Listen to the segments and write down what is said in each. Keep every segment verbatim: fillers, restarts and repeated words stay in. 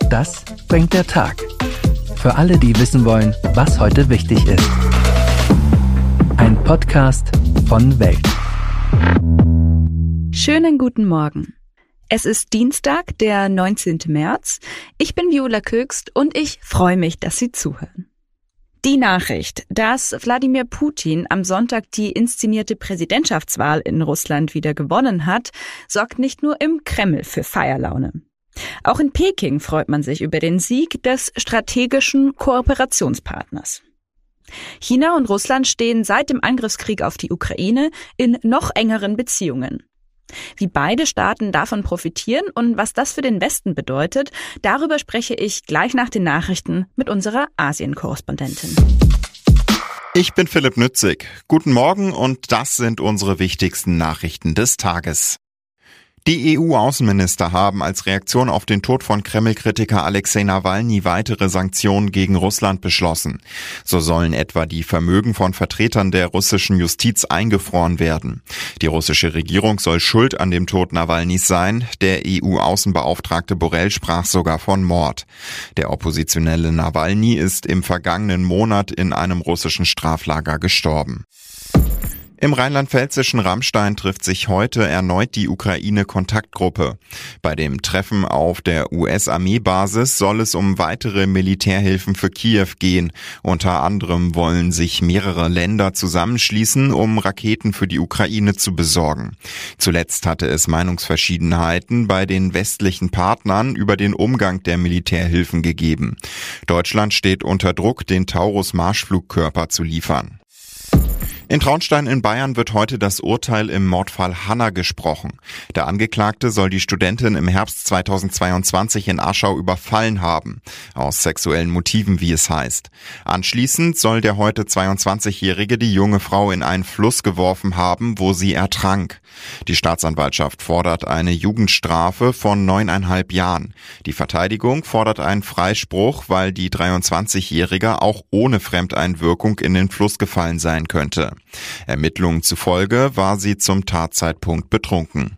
Das bringt der Tag. Für alle, die wissen wollen, was heute wichtig ist. Ein Podcast von Welt. Schönen guten Morgen. Es ist Dienstag, der neunzehnten März. Ich bin Viola Köchst und ich freue mich, dass Sie zuhören. Die Nachricht, dass Wladimir Putin am Sonntag die inszenierte Präsidentschaftswahl in Russland wieder gewonnen hat, sorgt nicht nur im Kreml für Feierlaune. Auch in Peking freut man sich über den Sieg des strategischen Kooperationspartners. China und Russland stehen seit dem Angriffskrieg auf die Ukraine in noch engeren Beziehungen. Wie beide Staaten davon profitieren und was das für den Westen bedeutet, darüber spreche ich gleich nach den Nachrichten mit unserer Asien-Korrespondentin. Ich bin Philipp Nützig. Guten Morgen und das sind unsere wichtigsten Nachrichten des Tages. Die E U-Außenminister haben als Reaktion auf den Tod von Kreml-Kritiker Alexei Nawalny weitere Sanktionen gegen Russland beschlossen. So sollen etwa die Vermögen von Vertretern der russischen Justiz eingefroren werden. Die russische Regierung soll schuld an dem Tod Nawalnys sein. Der E U-Außenbeauftragte Borrell sprach sogar von Mord. Der oppositionelle Nawalny ist im vergangenen Monat in einem russischen Straflager gestorben. Im rheinland-pfälzischen Ramstein trifft sich heute erneut die Ukraine-Kontaktgruppe. Bei dem Treffen auf der U S-Armeebasis soll es um weitere Militärhilfen für Kiew gehen. Unter anderem wollen sich mehrere Länder zusammenschließen, um Raketen für die Ukraine zu besorgen. Zuletzt hatte es Meinungsverschiedenheiten bei den westlichen Partnern über den Umgang der Militärhilfen gegeben. Deutschland steht unter Druck, den Taurus-Marschflugkörper zu liefern. In Traunstein in Bayern wird heute das Urteil im Mordfall Hanna gesprochen. Der Angeklagte soll die Studentin im Herbst zweitausendzweiundzwanzig in Aschau überfallen haben, aus sexuellen Motiven, wie es heißt. Anschließend soll der heute zweiundzwanzigjährige die junge Frau in einen Fluss geworfen haben, wo sie ertrank. Die Staatsanwaltschaft fordert eine Jugendstrafe von neuneinhalb Jahren. Die Verteidigung fordert einen Freispruch, weil die dreiundzwanzigjährige auch ohne Fremdeinwirkung in den Fluss gefallen sein könnte. Ermittlungen zufolge war sie zum Tatzeitpunkt betrunken.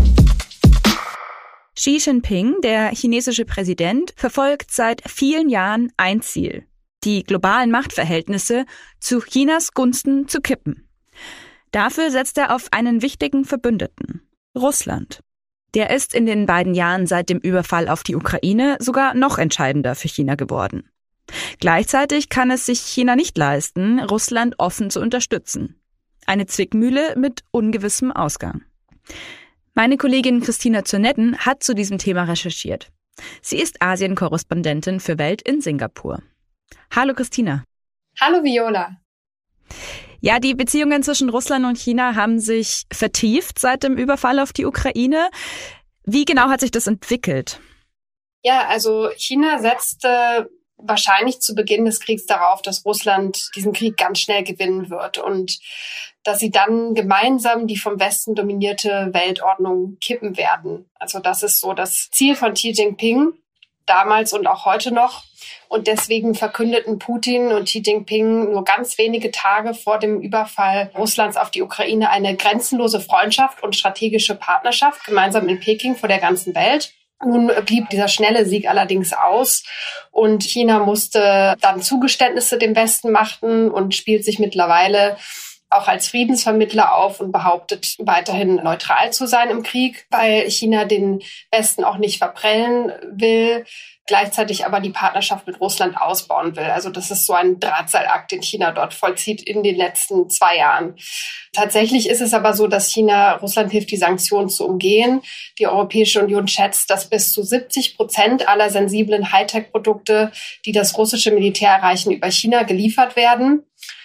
Xi Jinping, der chinesische Präsident, verfolgt seit vielen Jahren ein Ziel: die globalen Machtverhältnisse zu Chinas Gunsten zu kippen. Dafür setzt er auf einen wichtigen Verbündeten: Russland. Der ist in den beiden Jahren seit dem Überfall auf die Ukraine sogar noch entscheidender für China geworden. Gleichzeitig kann es sich China nicht leisten, Russland offen zu unterstützen. Eine Zwickmühle mit ungewissem Ausgang. Meine Kollegin Christina Zürnetten hat zu diesem Thema recherchiert. Sie ist Asien-Korrespondentin für Welt in Singapur. Hallo Christina. Hallo Viola. Ja, die Beziehungen zwischen Russland und China haben sich vertieft seit dem Überfall auf die Ukraine. Wie genau hat sich das entwickelt? Ja, also China setzte wahrscheinlich zu Beginn des Kriegs darauf, dass Russland diesen Krieg ganz schnell gewinnen wird und dass sie dann gemeinsam die vom Westen dominierte Weltordnung kippen werden. Also das ist so das Ziel von Xi Jinping, damals und auch heute noch. Und deswegen verkündeten Putin und Xi Jinping nur ganz wenige Tage vor dem Überfall Russlands auf die Ukraine eine grenzenlose Freundschaft und strategische Partnerschaft gemeinsam in Peking vor der ganzen Welt. Nun blieb dieser schnelle Sieg allerdings aus und China musste dann Zugeständnisse dem Westen machen und spielt sich mittlerweile auch als Friedensvermittler auf und behauptet weiterhin neutral zu sein im Krieg, weil China den Westen auch nicht verprellen will, gleichzeitig aber die Partnerschaft mit Russland ausbauen will. Also das ist so ein Drahtseilakt, den China dort vollzieht in den letzten zwei Jahren. Tatsächlich ist es aber so, dass China Russland hilft, die Sanktionen zu umgehen. Die Europäische Union schätzt, dass bis zu siebzig Prozent aller sensiblen Hightech-Produkte, die das russische Militär erreichen, über China geliefert werden.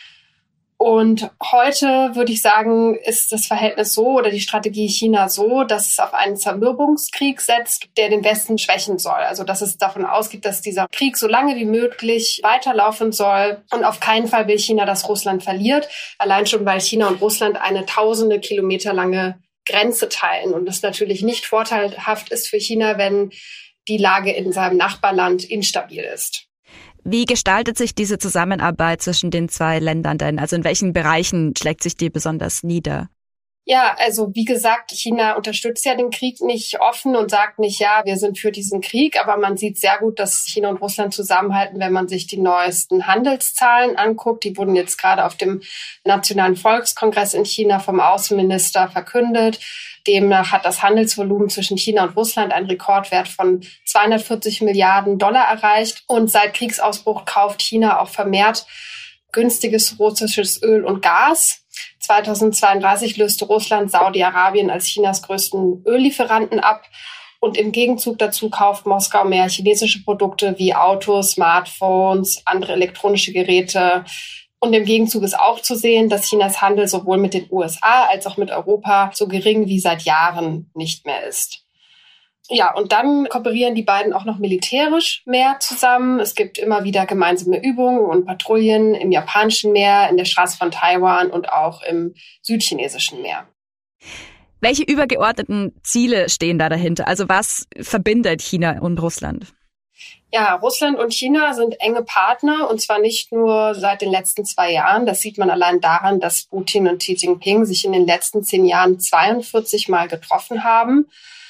Und heute würde ich sagen, ist das Verhältnis so oder die Strategie China so, dass es auf einen Zermürbungskrieg setzt, der den Westen schwächen soll. Also dass es davon ausgeht, dass dieser Krieg so lange wie möglich weiterlaufen soll. Und auf keinen Fall will China, dass Russland verliert. Allein schon, weil China und Russland eine tausende Kilometer lange Grenze teilen. Und es natürlich nicht vorteilhaft ist für China, wenn die Lage in seinem Nachbarland instabil ist. Wie gestaltet sich diese Zusammenarbeit zwischen den zwei Ländern denn? Also in welchen Bereichen schlägt sich die besonders nieder? Ja, also wie gesagt, China unterstützt ja den Krieg nicht offen und sagt nicht, ja, wir sind für diesen Krieg. Aber man sieht sehr gut, dass China und Russland zusammenhalten, wenn man sich die neuesten Handelszahlen anguckt. Die wurden jetzt gerade auf dem Nationalen Volkskongress in China vom Außenminister verkündet. Demnach hat das Handelsvolumen zwischen China und Russland einen Rekordwert von zweihundertvierzig Milliarden Dollar erreicht. Und seit Kriegsausbruch kauft China auch vermehrt günstiges russisches Öl und Gas. zweitausendzweiunddreißig löste Russland Saudi-Arabien als Chinas größten Öllieferanten ab. Und im Gegenzug dazu kauft Moskau mehr chinesische Produkte wie Autos, Smartphones, andere elektronische Geräte. Und im Gegenzug ist auch zu sehen, dass Chinas Handel sowohl mit den U S A als auch mit Europa so gering wie seit Jahren nicht mehr ist. Ja, und dann kooperieren die beiden auch noch militärisch mehr zusammen. Es gibt immer wieder gemeinsame Übungen und Patrouillen im japanischen Meer, in der Straße von Taiwan und auch im südchinesischen Meer. Welche übergeordneten Ziele stehen da dahinter? Also was verbindet China und Russland? Ja, Russland und China sind enge Partner, und zwar nicht nur seit den letzten zwei Jahren. Das sieht man allein daran, dass Putin und Xi Jinping sich in den letzten zehn Jahren zweiundvierzig Mal getroffen haben.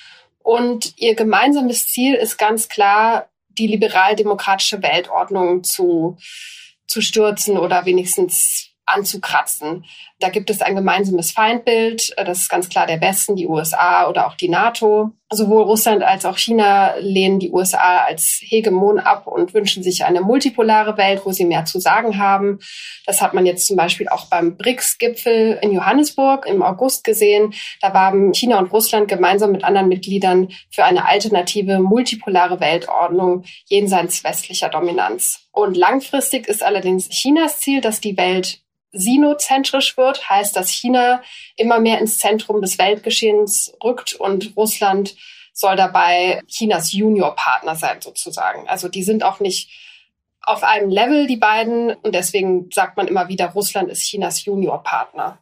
Und ihr gemeinsames Ziel ist ganz klar, die liberal-demokratische Weltordnung zu, zu stürzen oder wenigstens anzukratzen. Da gibt es ein gemeinsames Feindbild. Das ist ganz klar der Westen, die U S A oder auch die NATO. Sowohl Russland als auch China lehnen die U S A als Hegemon ab und wünschen sich eine multipolare Welt, wo sie mehr zu sagen haben. Das hat man jetzt zum Beispiel auch beim B R I C S-Gipfel in Johannesburg im August gesehen. Da waren China und Russland gemeinsam mit anderen Mitgliedern für eine alternative, multipolare Weltordnung jenseits westlicher Dominanz. Und langfristig ist allerdings Chinas Ziel, dass die Welt sinozentrisch wird, heißt, dass China immer mehr ins Zentrum des Weltgeschehens rückt und Russland soll dabei Chinas Juniorpartner sein sozusagen. Also die sind auch nicht auf einem Level, die beiden, und deswegen sagt man immer wieder, Russland ist Chinas Juniorpartner.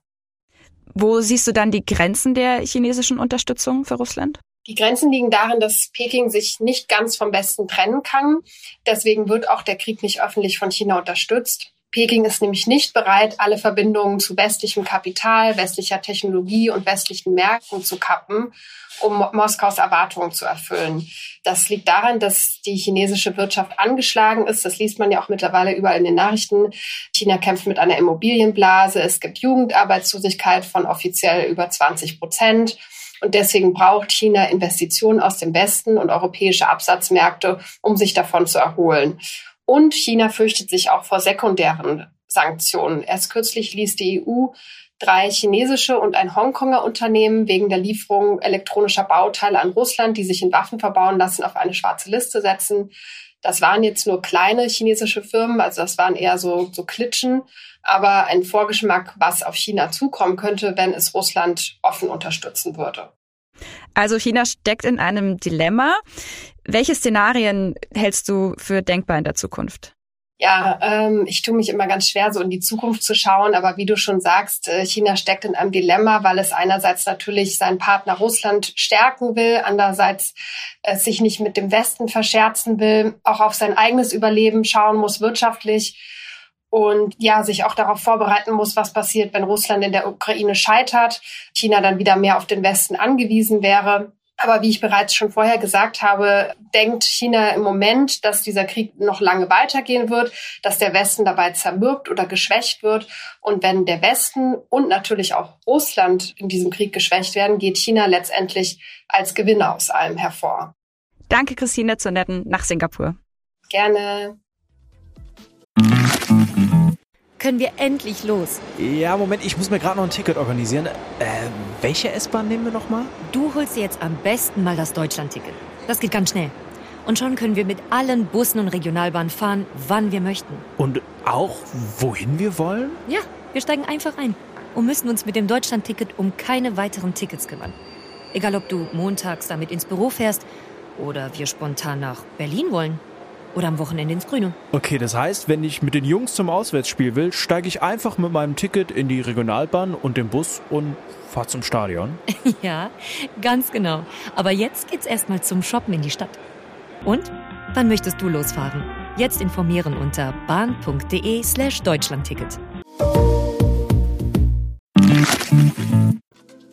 Wo siehst du dann die Grenzen der chinesischen Unterstützung für Russland? Die Grenzen liegen darin, dass Peking sich nicht ganz vom Westen trennen kann. Deswegen wird auch der Krieg nicht öffentlich von China unterstützt. Peking ist nämlich nicht bereit, alle Verbindungen zu westlichem Kapital, westlicher Technologie und westlichen Märkten zu kappen, um Moskaus Erwartungen zu erfüllen. Das liegt daran, dass die chinesische Wirtschaft angeschlagen ist. Das liest man ja auch mittlerweile überall in den Nachrichten. China kämpft mit einer Immobilienblase. Es gibt Jugendarbeitslosigkeit von offiziell über zwanzig Prozent. Und deswegen braucht China Investitionen aus dem Westen und europäische Absatzmärkte, um sich davon zu erholen. Und China fürchtet sich auch vor sekundären Sanktionen. Erst kürzlich ließ die E U drei chinesische und ein Hongkonger Unternehmen wegen der Lieferung elektronischer Bauteile an Russland, die sich in Waffen verbauen lassen, auf eine schwarze Liste setzen. Das waren jetzt nur kleine chinesische Firmen, also das waren eher so, so Klitschen, aber ein Vorgeschmack, was auf China zukommen könnte, wenn es Russland offen unterstützen würde. Also China steckt in einem Dilemma. Welche Szenarien hältst du für denkbar in der Zukunft? Ja, ähm, ich tue mich immer ganz schwer, so in die Zukunft zu schauen. Aber wie du schon sagst, äh, China steckt in einem Dilemma, weil es einerseits natürlich seinen Partner Russland stärken will, andererseits äh, sich nicht mit dem Westen verscherzen will, auch auf sein eigenes Überleben schauen muss, wirtschaftlich. Und ja, sich auch darauf vorbereiten muss, was passiert, wenn Russland in der Ukraine scheitert, China dann wieder mehr auf den Westen angewiesen wäre. Aber wie ich bereits schon vorher gesagt habe, denkt China im Moment, dass dieser Krieg noch lange weitergehen wird, dass der Westen dabei zermürbt oder geschwächt wird. Und wenn der Westen und natürlich auch Russland in diesem Krieg geschwächt werden, geht China letztendlich als Gewinner aus allem hervor. Danke, Christine, zur netten nach Singapur. Gerne. Können wir endlich los? Ja, Moment, ich muss mir gerade noch ein Ticket organisieren. Äh, welche S-Bahn nehmen wir nochmal? Du holst dir jetzt am besten mal das Deutschland-Ticket. Das geht ganz schnell. Und schon können wir mit allen Bussen und Regionalbahnen fahren, wann wir möchten. Und auch, wohin wir wollen? Ja, wir steigen einfach ein und müssen uns mit dem Deutschland-Ticket um keine weiteren Tickets kümmern. Egal, ob du montags damit ins Büro fährst oder wir spontan nach Berlin wollen. Oder am Wochenende ins Grüne. Okay, das heißt, wenn ich mit den Jungs zum Auswärtsspiel will, steige ich einfach mit meinem Ticket in die Regionalbahn und den Bus und fahre zum Stadion. Ja, ganz genau. Aber jetzt geht's erstmal zum Shoppen in die Stadt. Und? Wann möchtest du losfahren? Jetzt informieren unter bahn.de slash Deutschlandticket.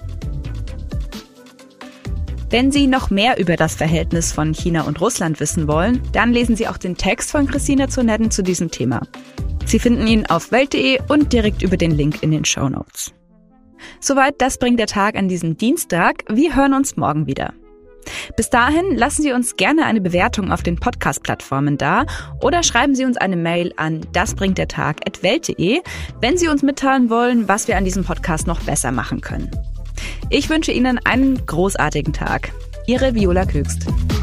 Wenn Sie noch mehr über das Verhältnis von China und Russland wissen wollen, dann lesen Sie auch den Text von Christina Zonetten zu diesem Thema. Sie finden ihn auf welt punkt de und direkt über den Link in den Shownotes. Soweit das bringt der Tag an diesem Dienstag. Wir hören uns morgen wieder. Bis dahin lassen Sie uns gerne eine Bewertung auf den Podcast-Plattformen da oder schreiben Sie uns eine Mail an dasbringtdertag at welt punkt de, wenn Sie uns mitteilen wollen, was wir an diesem Podcast noch besser machen können. Ich wünsche Ihnen einen großartigen Tag. Ihre Viola Kögst.